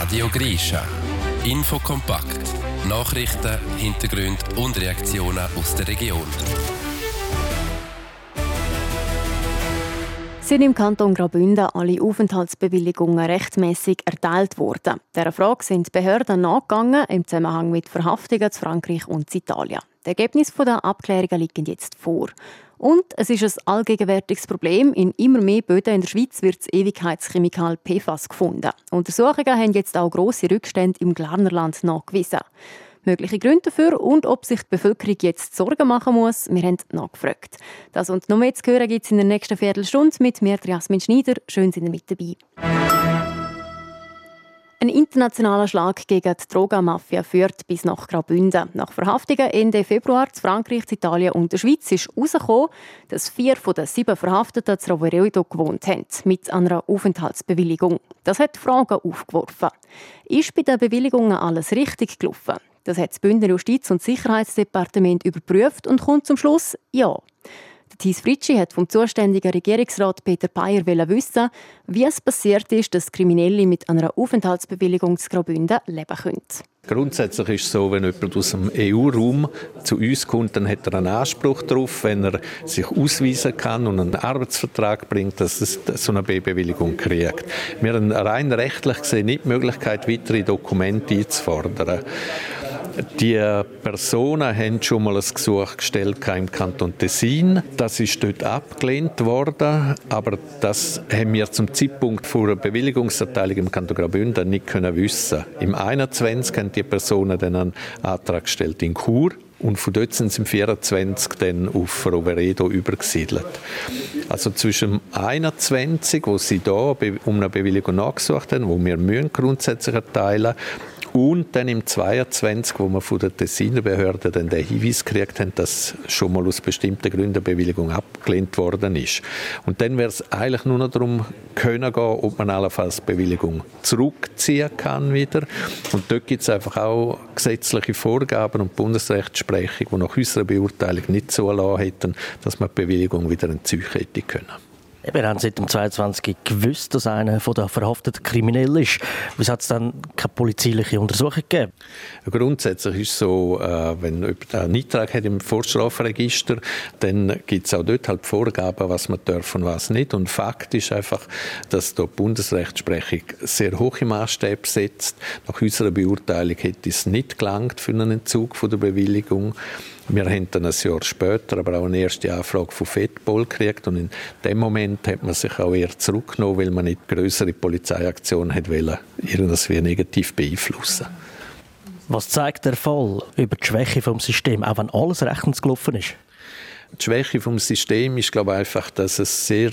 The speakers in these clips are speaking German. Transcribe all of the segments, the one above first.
Radio Grischa. Infokompakt. Nachrichten, Hintergründe und Reaktionen aus der Region. Sind im Kanton Graubünden alle Aufenthaltsbewilligungen rechtmäßig erteilt worden? Dieser Frage sind die Behörden nachgegangen im Zusammenhang mit Verhaftungen zu Frankreich und zu Italien. Die Ergebnisse der Abklärungen liegen jetzt vor. Und es ist ein allgegenwärtiges Problem. In immer mehr Böden in der Schweiz wird das Ewigkeitschemikal PFAS gefunden. Untersuchungen haben jetzt auch grosse Rückstände im Glarnerland nachgewiesen. Mögliche Gründe dafür und ob sich die Bevölkerung jetzt Sorgen machen muss, wir haben nachgefragt. Das und noch mehr zu hören gibt es in der nächsten Viertelstunde mit mir, Jasmin Schneider. Schön, sind ihr mit dabei. Ein internationaler Schlag gegen die Drogenmafia führt bis nach Graubünden. Nach Verhaftungen Ende Februar in Frankreich, Italien und der Schweiz ist herausgekommen, dass 4 von den 7 Verhafteten in Roveredo gewohnt haben, mit einer Aufenthaltsbewilligung. Das hat Fragen aufgeworfen. Ist bei den Bewilligungen alles richtig gelaufen? Das hat das Bündner Justiz- und Sicherheitsdepartement überprüft und kommt zum Schluss ja. Thies Fritschi hat vom zuständigen Regierungsrat Peter Payer wissen, wie es passiert ist, dass Kriminelle mit einer Aufenthaltsbewilligung zu Graubünden leben können. Grundsätzlich ist es so, wenn jemand aus dem EU-Raum zu uns kommt, dann hat er einen Anspruch darauf, wenn er sich ausweisen kann und einen Arbeitsvertrag bringt, dass er so eine B-Bewilligung kriegt. Wir haben rein rechtlich gesehen nicht die Möglichkeit, weitere Dokumente einzufordern. Die Personen haben schon mal ein Gesuch gestellt im Kanton Tessin. Das ist dort abgelehnt worden, aber das haben wir zum Zeitpunkt der Bewilligungserteilung im Kanton Graubünden nicht wissen. Im 21 haben die Personen dann einen Antrag gestellt in Chur. Und von dort sind sie im 24 dann auf Roveredo übergesiedelt. Also zwischen dem 21, wo sie da um eine Bewilligung nachgesucht haben, wo wir grundsätzlich erteilen müssen, und dann im 22, wo wir von der Tessiner Behörde dann den Hinweis gekriegt haben, dass schon mal aus bestimmten Gründen eine Bewilligung abgelehnt worden ist. Und dann wäre es eigentlich nur noch darum gehen, ob man allenfalls die Bewilligung zurückziehen kann wieder. Und dort gibt es einfach auch gesetzliche Vorgaben und Bundesrechtsprechung, die nach unserer Beurteilung nicht so erlassen hätten, dass man die Bewilligung wieder entziehen hätte können. Wir haben seit dem 22 gewusst, dass einer von den Verhafteten kriminell ist. Wieso hat es dann keine polizeiliche Untersuchung gegeben? Grundsätzlich ist es so, wenn jemand einen Eintrag hat im Vorstrafenregister, dann gibt es auch dort halt Vorgaben, was man darf und was nicht. Und Fakt ist einfach, dass die Bundesrechtsprechung sehr hohe Maßstäbe setzt. Nach unserer Beurteilung hätte es nicht gelangt für einen Entzug von der Bewilligung. Wir haben dann ein Jahr später aber auch eine erste Anfrage von FEDPOL gekriegt und in dem Moment hat man sich auch eher zurückgenommen, weil man nicht größere Polizeiaktionen irgendwie negativ beeinflussen. Was zeigt der Fall über die Schwäche des Systems, auch wenn alles rechtens gelaufen ist? Die Schwäche des Systems ist, glaube ich, einfach, dass es sehr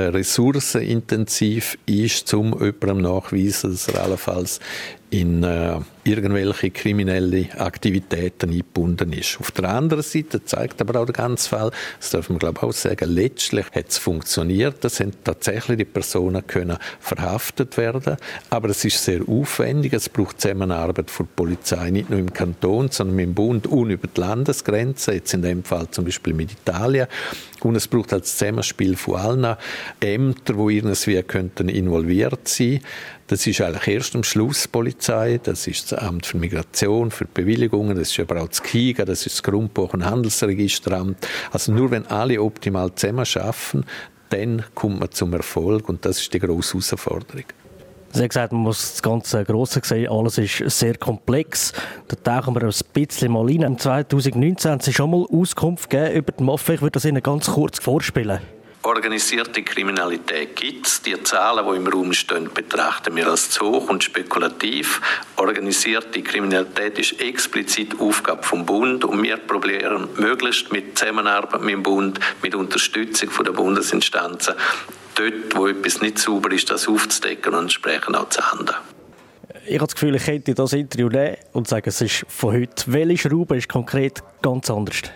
ressourcenintensiv ist, um jemandem nachzuweisen, dass er allenfalls in irgendwelche kriminelle Aktivitäten eingebunden ist. Auf der anderen Seite zeigt aber auch der ganze Fall, das darf man glaube ich auch sagen, letztlich hat es funktioniert, es sind tatsächlich die Personen können verhaftet werden, aber es ist sehr aufwendig, es braucht Zusammenarbeit von der Polizei, nicht nur im Kanton, sondern mit dem Bund und über die Landesgrenzen, jetzt in dem Fall zum Beispiel mit Italien, und es braucht das Zusammenspiel von allen Ämtern, die irgendwie könnten involviert sein. Das ist eigentlich erst am Schluss die Polizei, das ist das Amt für Migration, für Bewilligungen, das ist aber auch das KIGA, das ist das Grundbuch- und Handelsregisteramt. Also nur wenn alle optimal zusammen arbeiten, dann kommt man zum Erfolg und das ist die grosse Herausforderung. Sie haben gesagt, man muss das ganze Grosse sehen, alles ist sehr komplex. Da tauchen wir ein bisschen mal rein. Im 2019 haben Sie schon mal Auskunft gegeben über die Mafia. Ich würde das Ihnen ganz kurz vorspielen. Organisierte Kriminalität gibt es. Die Zahlen, die im Raum stehen, betrachten wir als zu hoch und spekulativ. Organisierte Kriminalität ist explizit Aufgabe vom Bund und wir probieren möglichst mit Zusammenarbeit mit dem Bund, mit Unterstützung der Bundesinstanzen, dort, wo etwas nicht sauber ist, das aufzudecken und entsprechend auch zu handeln. Ich habe das Gefühl, ich könnte das Interview nehmen und sagen, es ist von heute. Welche Schraube ist konkret ganz anders?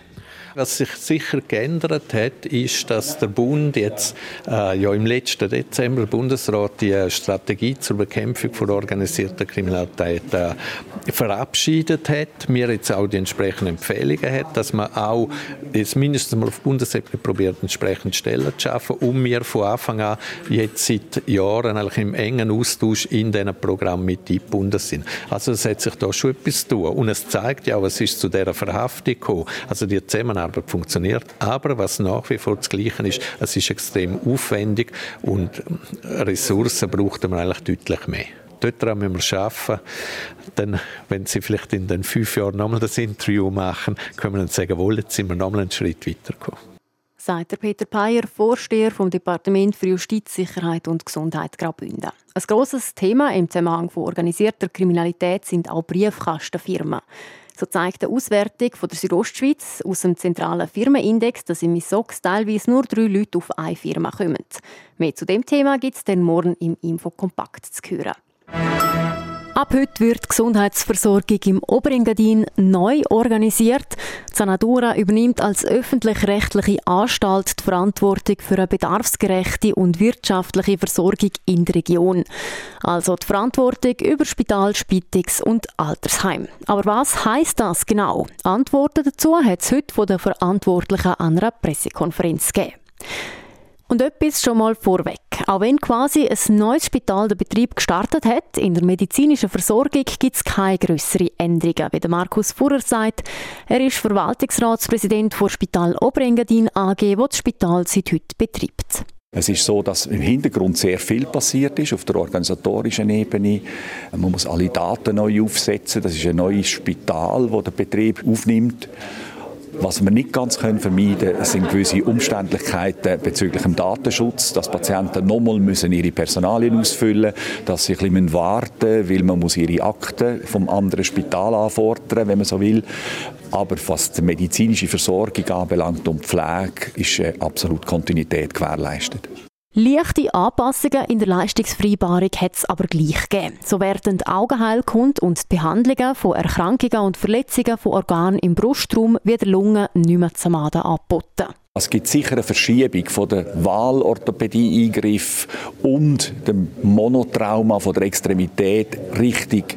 Was sich sicher geändert hat, ist, dass der Bund jetzt im letzten Dezember, der Bundesrat, die Strategie zur Bekämpfung von organisierter Kriminalität verabschiedet hat. Wir jetzt auch die entsprechenden Empfehlungen hat, dass man auch jetzt mindestens mal auf Bundesebene probiert, entsprechend Stellen zu schaffen. Und wir von Anfang an jetzt seit Jahren eigentlich im engen Austausch in diesen Programmen mit eingebunden sind. Also es hat sich da schon etwas zu tun. Und es zeigt ja auch, es ist zu dieser Verhaftung gekommen. Also die Zusammenarbeit funktioniert. Aber was nach wie vor das Gleiche ist, es ist extrem aufwendig und Ressourcen braucht man eigentlich deutlich mehr. Dort müssen wir arbeiten. Dann, wenn Sie vielleicht in den 5 Jahren nochmal das Interview machen, können wir dann sagen, jetzt sind wir nochmal einen Schritt weitergekommen. Sagt Peter Peyer, Vorsteher vom Departement für Justiz, Sicherheit und Gesundheit Graubünden. Ein grosses Thema im Zusammenhang von organisierter Kriminalität sind auch Briefkastenfirmen. So zeigt eine Auswertung von der Südostschweiz aus dem zentralen Firmenindex, dass im Misox teilweise nur 3 Leute auf eine Firma kommen. Mehr zu dem Thema gibt es dann morgen im Infokompakt zu hören. Ab heute wird die Gesundheitsversorgung im Oberengadin neu organisiert. Die Sanadura übernimmt als öffentlich-rechtliche Anstalt die Verantwortung für eine bedarfsgerechte und wirtschaftliche Versorgung in der Region. Also die Verantwortung über Spital, Spitex und Altersheim. Aber was heisst das genau? Antworten dazu hat es heute von den Verantwortlichen an einer Pressekonferenz gegeben. Und etwas schon mal vorweg. Auch wenn quasi ein neues Spital den Betrieb gestartet hat, in der medizinischen Versorgung gibt es keine grösseren Änderungen, wie der Markus Furrer sagt. Er ist Verwaltungsratspräsident des Spital Oberengadin AG, das das Spital seit heute betreibt. Es ist so, dass im Hintergrund sehr viel passiert ist auf der organisatorischen Ebene. Man muss alle Daten neu aufsetzen. Das ist ein neues Spital, das der Betrieb aufnimmt. Was wir nicht ganz vermeiden können, sind gewisse Umständlichkeiten bezüglich dem Datenschutz, dass Patienten nochmal ihre Personalien ausfüllen müssen, dass sie ein bisschen warten müssen, weil man muss ihre Akten vom anderen Spital anfordern, wenn man so will. Aber was die medizinische Versorgung anbelangt und Pflege, ist absolut Kontinuität gewährleistet. Leichte Anpassungen in der Leistungsvereinbarung hat es aber gleich gegeben. So werden die Augenheilkunde und die Behandlungen von Erkrankungen und Verletzungen von Organen im Brustraum wie der Lunge nicht mehr zu Maden angeboten. Es gibt sicher eine Verschiebung von der Wahlorthopädie-Eingriff und dem Monotrauma von der Extremität richtig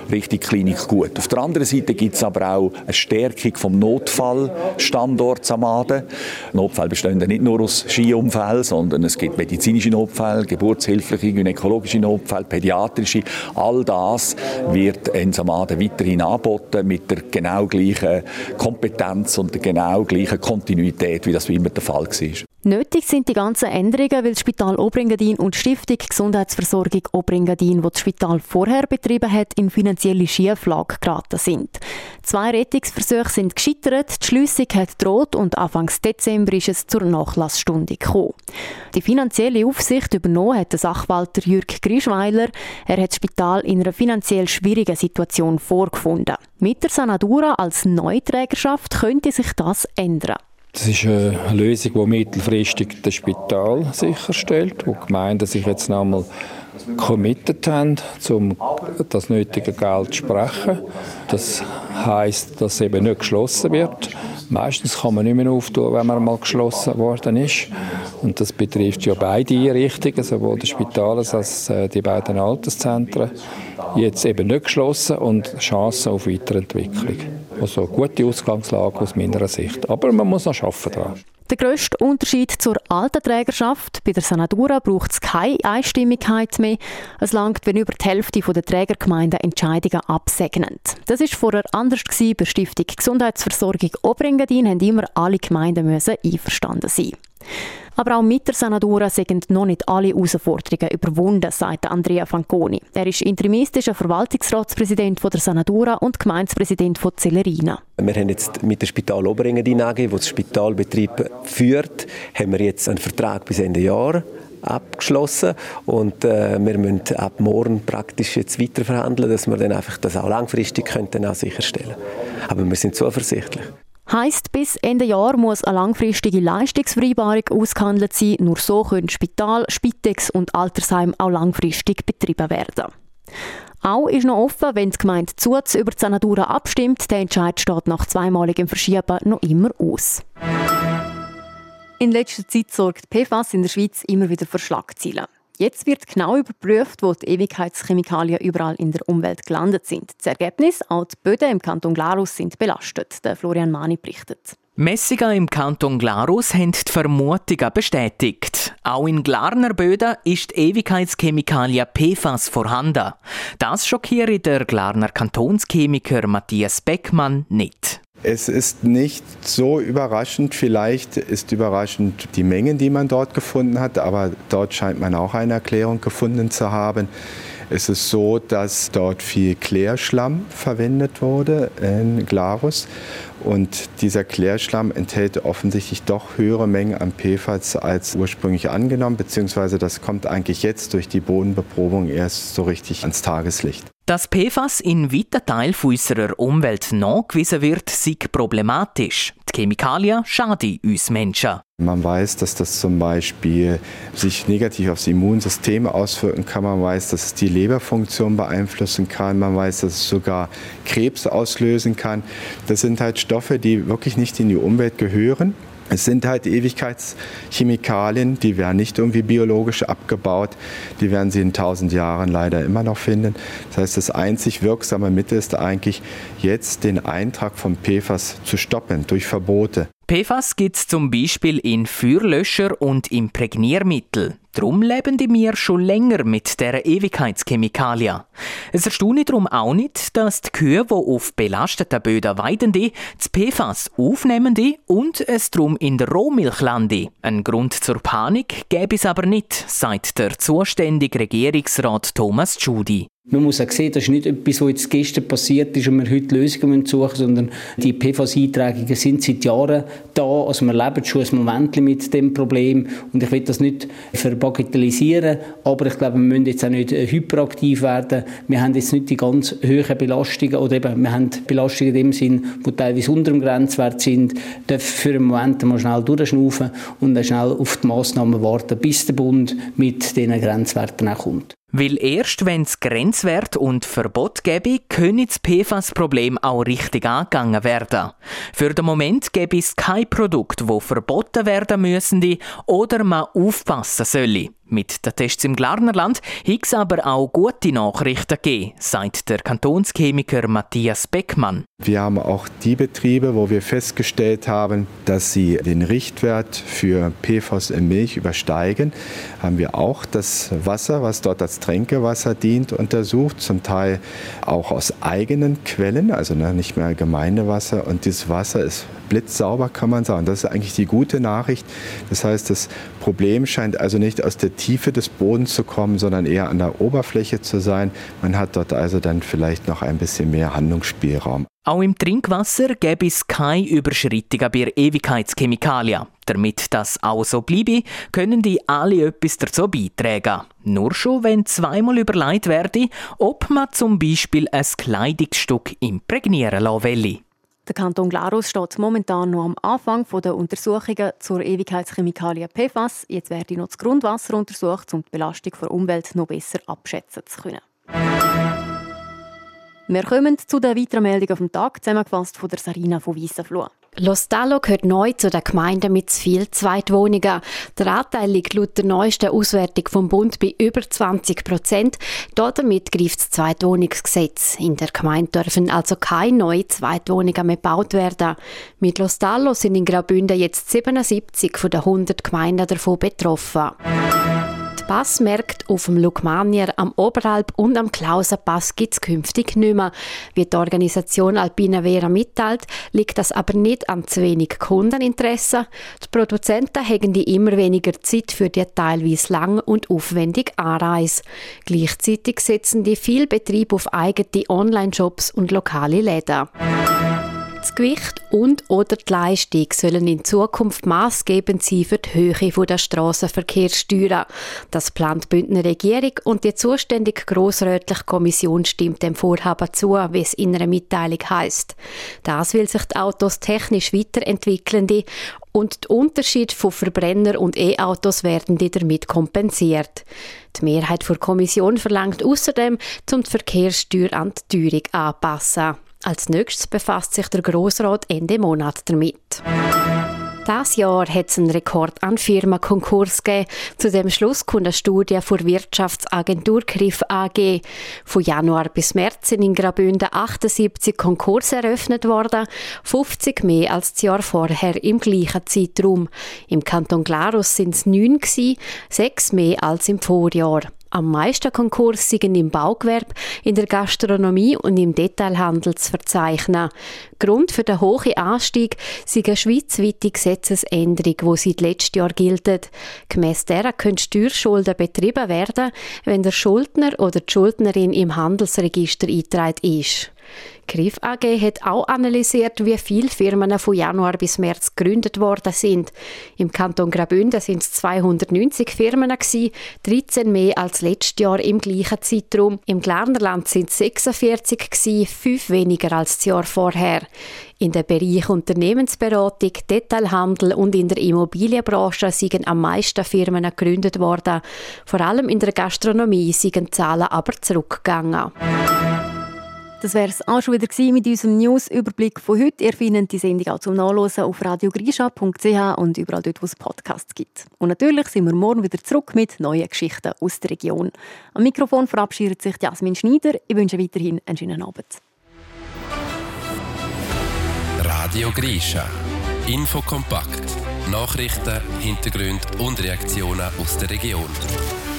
Klinik gut. Auf der anderen Seite gibt es aber auch eine Stärkung vom Notfallstandort Samaden. Notfälle bestehen nicht nur aus Skiunfällen, sondern es gibt medizinische Notfälle, geburtshilfliche, gynäkologische Notfälle, pädiatrische. All das wird in Samaden weiterhin angeboten mit der genau gleichen Kompetenz und der genau gleichen Kontinuität, wie das immer der Fall war. Nötig sind die ganzen Änderungen, weil das Spital Oberengadin und die Stiftung Gesundheitsversorgung Oberengadin, die das Spital vorher betrieben hat, in finanzielle Schieflage geraten sind. 2 Rettungsversuche sind gescheitert, die Schliessung hat gedroht und Anfang Dezember ist es zur Nachlassstunde gekommen. Die finanzielle Aufsicht übernommen hat der Sachwalter Jürg Grischweiler. Er hat das Spital in einer finanziell schwierigen Situation vorgefunden. Mit der Sanadura als Neuträgerschaft könnte sich das ändern. Das ist eine Lösung, die mittelfristig das Spital sicherstellt, wo die Gemeinden sich jetzt nochmal committed haben, um das nötige Geld zu sprechen. Das heisst, dass es eben nicht geschlossen wird. Meistens kann man nicht mehr auftun, wenn man mal geschlossen worden ist. Und das betrifft ja beide Einrichtungen, sowohl das Spital als die beiden Alterszentren. Jetzt eben nicht geschlossen und Chancen auf Weiterentwicklung. Also eine gute Ausgangslage aus meiner Sicht. Aber man muss noch arbeiten daran. Der grösste Unterschied zur alten Trägerschaft: bei der Sanadura braucht es keine Einstimmigkeit mehr. Es langt, wenn über die Hälfte der Trägergemeinden Entscheidungen absegnen. Das war vorher anders bei der Stiftung Gesundheitsversorgung Oberengadin, haben immer alle Gemeinden einverstanden sein. Aber auch mit der Sanadura sind noch nicht alle Herausforderungen überwunden, sagt Andrea Fanconi. Er ist interimistischer Verwaltungsratspräsident der Sanadura und Gemeindepräsident von Zellerina. Wir haben jetzt mit der Spital Oberengadin AG, die das Spitalbetrieb führt, haben wir jetzt einen Vertrag bis Ende Jahr abgeschlossen und wir müssen ab morgen praktisch jetzt weiter verhandeln, dass wir dann einfach das auch langfristig können sicherstellen können. Aber wir sind zuversichtlich. Heisst, bis Ende Jahr muss eine langfristige Leistungsvereinbarung ausgehandelt sein. Nur so können Spital, Spitex und Altersheim auch langfristig betrieben werden. Auch ist noch offen, wenn die Gemeinde Zuz über die Sanatura abstimmt. Der Entscheid steht nach zweimaligem Verschieben noch immer aus. In letzter Zeit sorgt PFAS in der Schweiz immer wieder für Schlagzeilen. Jetzt wird genau überprüft, wo die Ewigkeitschemikalien überall in der Umwelt gelandet sind. Das Ergebnis: auch die Böden im Kanton Glarus sind belastet. Der Florian Mani berichtet. Messungen im Kanton Glarus haben die Vermutungen bestätigt. Auch in Glarner Böden ist die Ewigkeitschemikalie PFAS vorhanden. Das schockiert der Glarner Kantonschemiker Matthias Beckmann nicht. Es ist nicht so überraschend. Vielleicht ist überraschend die Mengen, die man dort gefunden hat, aber dort scheint man auch eine Erklärung gefunden zu haben. Es ist so, dass dort viel Klärschlamm verwendet wurde in Glarus. Und dieser Klärschlamm enthält offensichtlich doch höhere Mengen an PFAS als ursprünglich angenommen, beziehungsweise das kommt eigentlich jetzt durch die Bodenbeprobung erst so richtig ans Tageslicht. Dass PFAS in weiten Teilen unserer Umwelt nachgewiesen wird, sei problematisch. Die Chemikalien schaden uns Menschen. Man weiß, dass das zum Beispiel sich negativ aufs Immunsystem auswirken kann. Man weiß, dass es die Leberfunktion beeinflussen kann. Man weiß, dass es sogar Krebs auslösen kann. Das sind halt Stoffe, die wirklich nicht in die Umwelt gehören. Es sind halt Ewigkeitschemikalien, die werden nicht irgendwie biologisch abgebaut. Die werden Sie in 1000 Jahren leider immer noch finden. Das heißt, das einzig wirksame Mittel ist eigentlich jetzt den Eintrag von PFAS zu stoppen durch Verbote. PFAS gibt es zum Beispiel in Feuerlöscher und Imprägniermittel. Darum leben wir schon länger mit dieser Ewigkeitschemikalie. Es erstaune darum auch nicht, dass die Kühe, die auf belasteten Böden weiden, das PFAS aufnehmen und es darum in der Rohmilch landen. Ein Grund zur Panik gäbe es aber nicht, sagt der zuständige Regierungsrat Thomas Tschudi. Man muss auch sehen, das ist nicht etwas, was jetzt gestern passiert ist und wir heute Lösungen suchen müssen, sondern die PFAS-Eintragungen sind seit Jahren da. Also wir leben schon ein Moment mit dem Problem und ich will das nicht verbagatellisieren, aber ich glaube, wir müssen jetzt auch nicht hyperaktiv werden. Wir haben jetzt nicht die ganz hohen Belastungen oder eben, wir haben Belastungen in dem Sinn, die teilweise unter dem Grenzwert sind, dürfen für einen Moment mal schnell durchschnaufen und dann schnell auf die Massnahmen warten, bis der Bund mit diesen Grenzwerten auch kommt. Weil erst wenn es Grenzwert und Verbot gäbe, könne das PFAS-Problem auch richtig angegangen werden. Für den Moment gäbe es kein Produkt, das verboten werden müsste oder man aufpassen solle. Mit den Tests im Glarnerland hat es aber auch gute Nachrichten gegeben, sagt der Kantonschemiker Matthias Beckmann. Wir haben auch die Betriebe, wo wir festgestellt haben, dass sie den Richtwert für PFAS in Milch übersteigen, haben wir auch das Wasser, was dort als Tränkewasser dient, untersucht, zum Teil auch aus eigenen Quellen, also nicht mehr Gemeindewasser. Und dieses Wasser ist blitzsauber, kann man sagen. Das ist eigentlich die gute Nachricht. Das heißt, das Problem scheint also nicht aus der Tiefe des Bodens zu kommen, sondern eher an der Oberfläche zu sein. Man hat dort also dann vielleicht noch ein bisschen mehr Handlungsspielraum. Auch im Trinkwasser gäbe es keine Überschreitungen bei Ewigkeitschemikalien. Damit das auch so bleibe, können die alle etwas dazu beitragen. Nur schon, wenn zweimal überlegt werde, ob man zum Beispiel ein Kleidungsstück imprägnieren lassen will. Der Kanton Glarus steht momentan noch am Anfang der Untersuchungen zur Ewigkeitschemikalie PFAS. Jetzt werde noch das Grundwasser untersucht, um die Belastung der Umwelt noch besser abschätzen zu können. Wir kommen zu den weiteren Meldungen vom Tag, zusammengefasst von der Sarina von Weissenfluh. Lostallo gehört neu zu den Gemeinden mit zu viel Zweitwohnungen. Der Anteil liegt laut der neuesten Auswertung vom Bund bei über 20%. Damit greift das Zweitwohnungsgesetz. In der Gemeinde dürfen also keine neuen Zweitwohnungen mehr gebaut werden. Mit Lostallo sind in Graubünden jetzt 77 von den 100 Gemeinden davon betroffen. Die Passmärkte auf dem Lukmanier, am Oberalp und am Klausenpass gibt es künftig nicht mehr. Wie die Organisation Alpina Vera mitteilt, liegt das aber nicht an zu wenig Kundeninteresse. Die Produzenten haben die immer weniger Zeit für die teilweise lange und aufwendige Anreise. Gleichzeitig setzen die viele Betriebe auf eigene Online-Shops und lokale Läden. Das Gewicht und/oder die Leistung sollen in Zukunft maßgebend sein für die Höhe der Strassenverkehrssteuern. Das plant die Bündner Regierung und die zuständige grossrätliche Kommission stimmt dem Vorhaben zu, wie es in einer Mitteilung heisst. Das will sich die Autos technisch weiterentwickeln und die Unterschiede von Verbrenner- und E-Autos werden damit kompensiert. Die Mehrheit der Kommission verlangt außerdem, die Verkehrssteuer an die Teuerung anzupassen. Als nächstes befasst sich der Grossrat Ende Monat damit. Dieses Jahr hat es einen Rekord an Firmenkonkurs gegeben. Zu dem Schluss kommt eine Studie der Wirtschaftsagentur Griff AG. Von Januar bis März sind in Graubünden 78 Konkurse eröffnet worden, 50 mehr als das Jahr vorher im gleichen Zeitraum. Im Kanton Glarus sind es 9 gewesen, 6 mehr als im Vorjahr. Am meisten Konkurse sind im Baugewerbe, in der Gastronomie und im Detailhandel zu verzeichnen. Grund für den hohen Anstieg ist eine schweizweite Gesetzesänderung, die seit letztem Jahr gilt. Gemäss der können Steuerschulden betrieben werden, wenn der Schuldner oder die Schuldnerin im Handelsregister eingetragen ist. Griff AG hat auch analysiert, wie viele Firmen von Januar bis März gegründet worden sind. Im Kanton Graubünden sind es 290 Firmen, 13 mehr als letztes Jahr im gleichen Zeitraum. Im Glarnerland sind es 46, 5 weniger als das Jahr vorher. In den Bereichen Unternehmensberatung, Detailhandel und in der Immobilienbranche sind am meisten Firmen gegründet worden. Vor allem in der Gastronomie sind die Zahlen aber zurückgegangen. Das wäre es auch schon wieder mit unserem News-Überblick von heute. Ihr findet die Sendung auch zum Nachlesen auf radiogrischa.ch und überall dort, wo es Podcasts gibt. Und natürlich sind wir morgen wieder zurück mit neuen Geschichten aus der Region. Am Mikrofon verabschiedet sich Jasmin Schneider. Ich wünsche weiterhin einen schönen Abend. Radio Grischa. Infokompakt. Nachrichten, Hintergründe und Reaktionen aus der Region.